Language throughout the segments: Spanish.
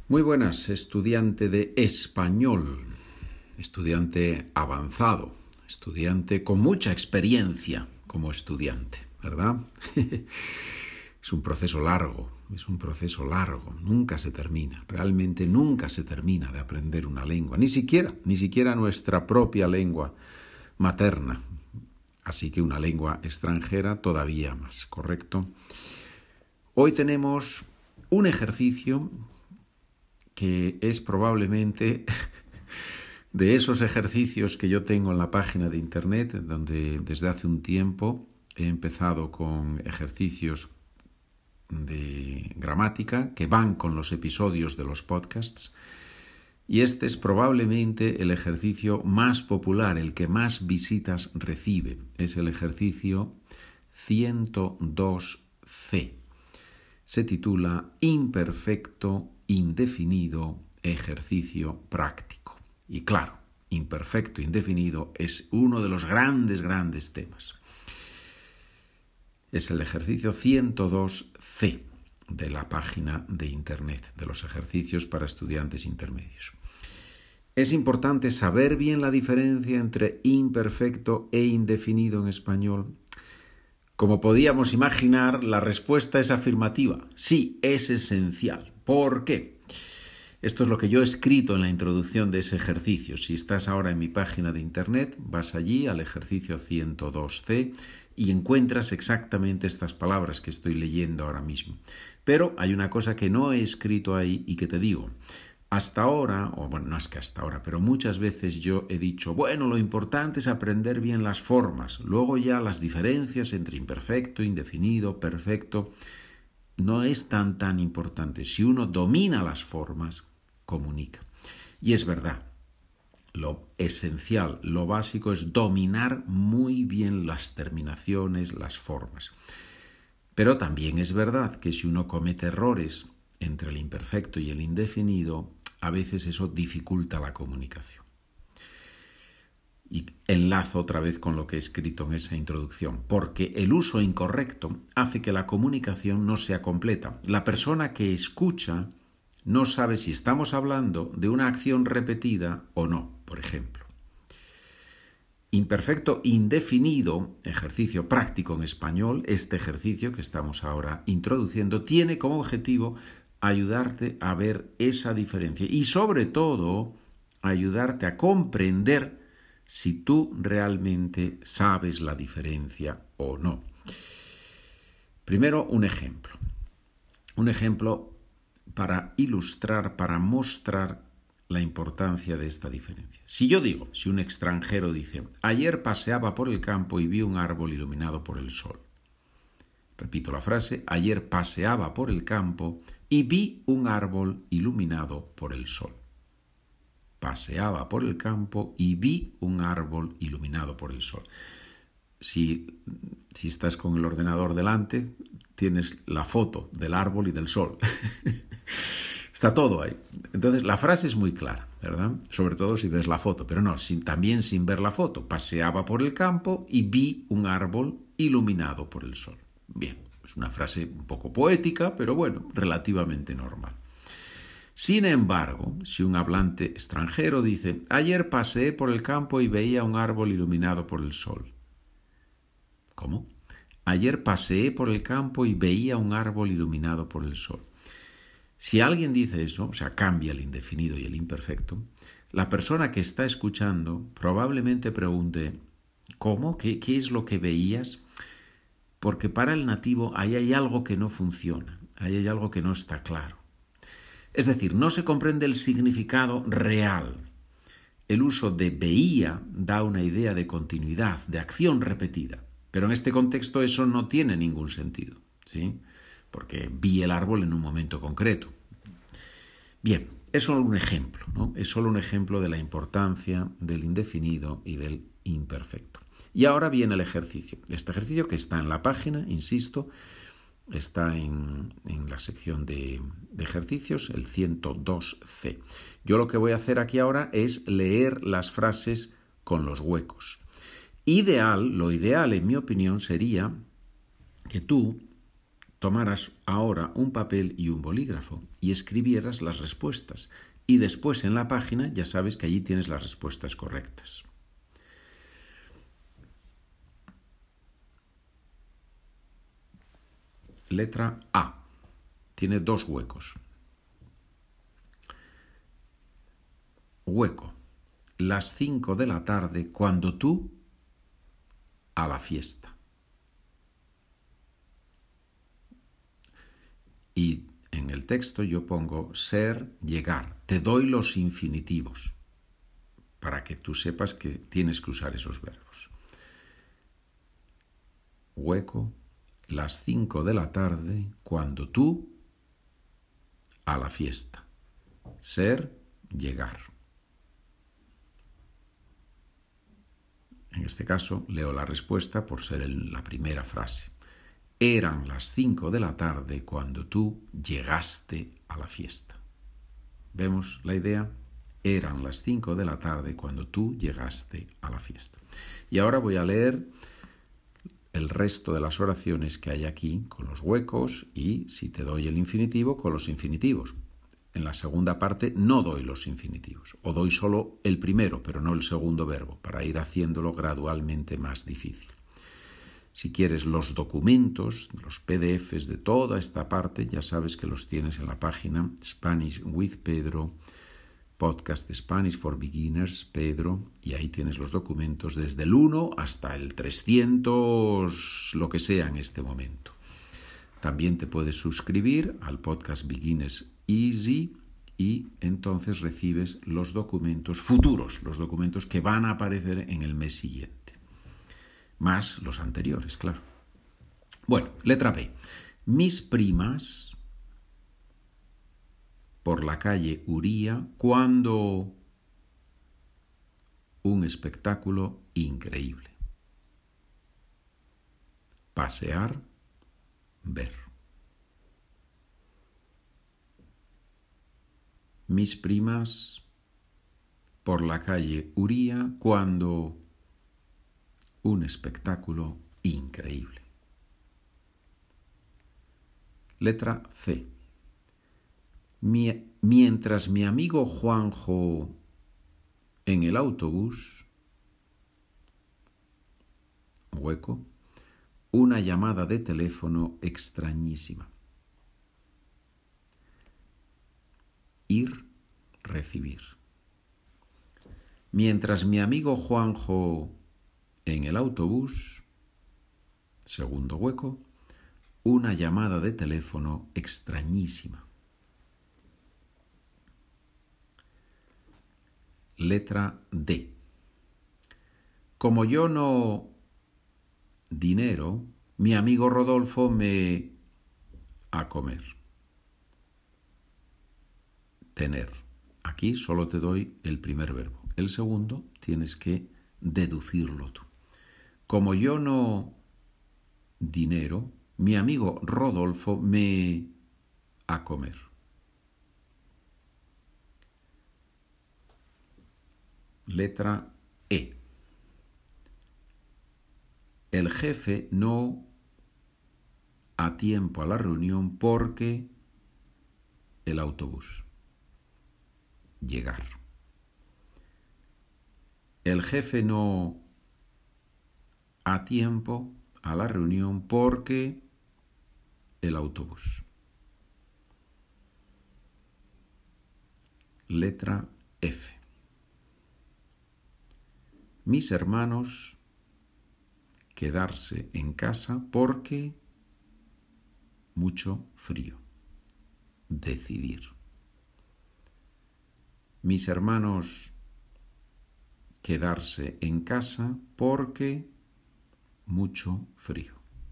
Muy buenas, estudiante de español, estudiante avanzado, estudiante con mucha experiencia como estudiante, ¿verdad? Es un proceso largo, nunca se termina, realmente nunca se termina de aprender una lengua, ni siquiera nuestra propia lengua materna, así que una lengua extranjera todavía más, ¿correcto? Hoy tenemos un ejercicio que es probablemente de esos ejercicios que yo tengo en la página de internet, donde desde hace un tiempo he empezado con ejercicios de gramática que van con los episodios de los podcasts, y este es probablemente el ejercicio más popular, el que más visitas recibe. Es el ejercicio 102C. Se titula Imperfecto indefinido, ejercicio práctico. Y claro, imperfecto indefinido es uno de los grandes temas. Es el ejercicio 102C de la página de internet, de los ejercicios para estudiantes intermedios. Es importante saber bien la diferencia entre imperfecto e indefinido en español. Como podíamos imaginar, la respuesta es afirmativa. Sí, es esencial. ¿Por qué? Esto es lo que yo he escrito en la introducción de ese ejercicio. Si estás ahora en mi página de internet, vas allí al ejercicio 102C y encuentras exactamente estas palabras que estoy leyendo ahora mismo. Pero hay una cosa que no he escrito ahí y que te digo. Hasta ahora, o bueno, no es que hasta ahora, pero muchas veces yo he dicho, bueno, lo importante es aprender bien las formas, luego ya las diferencias entre imperfecto, indefinido, perfecto, no es tan importante. Si uno domina las formas, comunica. Y es verdad, lo esencial, lo básico es dominar muy bien las terminaciones, las formas. Pero también es verdad que si uno comete errores entre el imperfecto y el indefinido, a veces eso dificulta la comunicación. Y enlazo otra vez con lo que he escrito en esa introducción, porque el uso incorrecto hace que la comunicación no sea completa. La persona que escucha no sabe si estamos hablando de una acción repetida o no, por ejemplo. Imperfecto indefinido, ejercicio práctico en español, este ejercicio que estamos ahora introduciendo, tiene como objetivo ayudarte a ver esa diferencia y sobre todo ayudarte a comprender si tú realmente sabes la diferencia o no. Primero, un ejemplo. Un ejemplo para ilustrar, para mostrar la importancia de esta diferencia. Si un extranjero dice, ayer paseaba por el campo y vi un árbol iluminado por el sol. Repito la frase, ayer paseaba por el campo y vi un árbol iluminado por el sol. Paseaba por el campo y vi un árbol iluminado por el sol. Si estás con el ordenador delante, tienes la foto del árbol y del sol. Está todo ahí. Entonces, la frase es muy clara, ¿verdad? Sobre todo si ves la foto, pero no, también sin ver la foto. Paseaba por el campo y vi un árbol iluminado por el sol. Bien, es una frase un poco poética, pero bueno, relativamente normal. Sin embargo, si un hablante extranjero dice, ayer paseé por el campo y veía un árbol iluminado por el sol. ¿Cómo? Ayer paseé por el campo y veía un árbol iluminado por el sol. Si alguien dice eso, o sea, cambia el indefinido y el imperfecto, la persona que está escuchando probablemente pregunte, ¿cómo? ¿Qué es lo que veías? Porque para el nativo ahí hay algo que no funciona, ahí hay algo que no está claro. Es decir, no se comprende el significado real. El uso de veía da una idea de continuidad, de acción repetida. Pero en este contexto eso no tiene ningún sentido, ¿sí? Porque vi el árbol en un momento concreto. Bien, es solo un ejemplo, ¿no? Es solo un ejemplo de la importancia del indefinido y del imperfecto. Y ahora viene el ejercicio. Este ejercicio que está en la página, insisto, está en la sección de ejercicios, el 102C. Yo lo que voy a hacer aquí ahora es leer las frases con los huecos. Lo ideal en mi opinión sería que tú tomaras ahora un papel y un bolígrafo y escribieras las respuestas. Y después en la página ya sabes que allí tienes las respuestas correctas. Letra A. Tiene 2 huecos. Hueco. Las 5 de la tarde cuando tú a la fiesta. Y en el texto yo pongo ser, llegar. Te doy los infinitivos para que tú sepas que tienes que usar esos verbos. Hueco, las 5 de la tarde, cuando tú a la fiesta. Ser, llegar. En este caso leo la respuesta por ser la primera frase. Eran las 5 de la tarde cuando tú llegaste a la fiesta. ¿Vemos la idea? Eran las 5 de la tarde cuando tú llegaste a la fiesta. Y ahora voy a leer el resto de las oraciones que hay aquí con los huecos y, si te doy el infinitivo, con los infinitivos. En la segunda parte no doy los infinitivos, o doy solo el primero, pero no el segundo verbo, para ir haciéndolo gradualmente más difícil. Si quieres los documentos, los PDFs de toda esta parte, ya sabes que los tienes en la página Spanish with Pedro, podcast Spanish for Beginners, Pedro, y ahí tienes los documentos desde el 1 hasta el 300, lo que sea en este momento. También te puedes suscribir al podcast Beginners Easy y entonces recibes los documentos futuros, los documentos que van a aparecer en el mes siguiente. Más los anteriores, claro. Bueno, letra B. Mis primas por la calle Uría cuando un espectáculo increíble. Pasear, ver. Mis primas por la calle Uría cuando un espectáculo increíble. Letra C. Mientras mi amigo Juanjo en el autobús, hueco, una llamada de teléfono extrañísima. Ir, recibir. Mientras mi amigo Juanjo en el autobús, segundo hueco, una llamada de teléfono extrañísima. Letra D. Como yo no dinero, mi amigo Rodolfo me a comer. Tener. Aquí solo te doy el primer verbo. El segundo tienes que deducirlo tú. Como yo no dinero, mi amigo Rodolfo me a comer. Letra E. El jefe no a tiempo a la reunión porque el autobús. Llegar. El jefe no a tiempo a la reunión porque el autobús. Letra F. Mis hermanos quedarse en casa porque mucho frío. Decidir. Mis hermanos quedarse en casa porque mucho frío.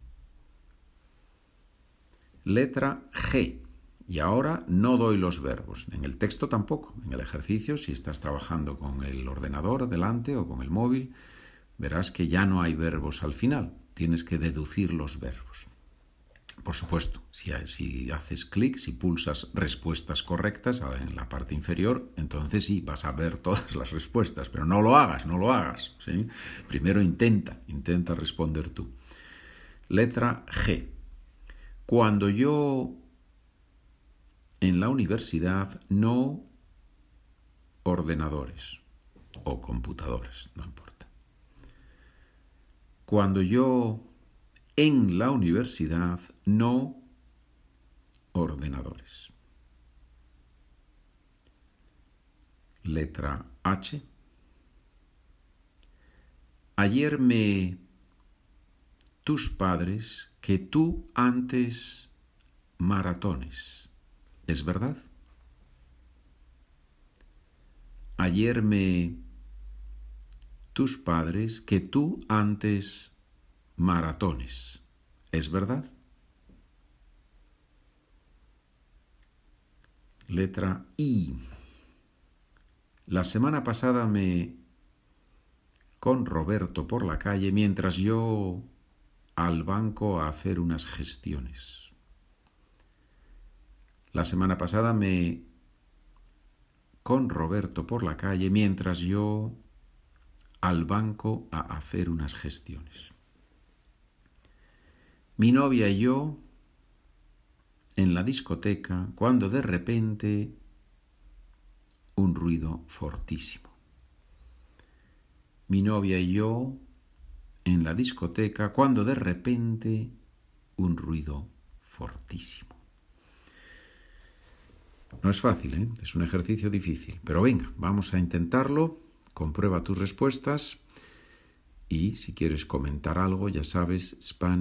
Letra G. Y ahora no doy los verbos. En el texto tampoco. En el ejercicio, si estás trabajando con el ordenador delante o con el móvil, verás que ya no hay verbos al final. Tienes que deducir los verbos. Por supuesto, si haces clic, si pulsas respuestas correctas en la parte inferior, entonces sí, vas a ver todas las respuestas, pero no lo hagas, ¿sí? Primero intenta responder tú. Letra G. Cuando yo en la universidad no ordenadores o computadores, no importa. Cuando yo en la universidad no ordenadores. Letra H. Ayer tus padres que tú antes maratones. ¿Es verdad? Ayer tus padres que tú antes maratones. ¿Es verdad? Letra I. La semana pasada con Roberto por la calle mientras yo al banco a hacer unas gestiones. La semana pasada con Roberto por la calle mientras yo al banco a hacer unas gestiones. Mi novia y yo en la discoteca cuando de repente un ruido fortísimo. Mi novia y yo en la discoteca cuando de repente un ruido fortísimo. No es fácil, ¿eh? Es un ejercicio difícil, pero venga, vamos a intentarlo. Comprueba tus respuestas y si quieres comentar algo, ya sabes,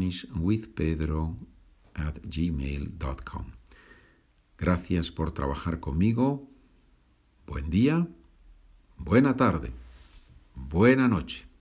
SpanishWithPedro@gmail.com. Gracias por trabajar conmigo. Buen día, buena tarde, buena noche.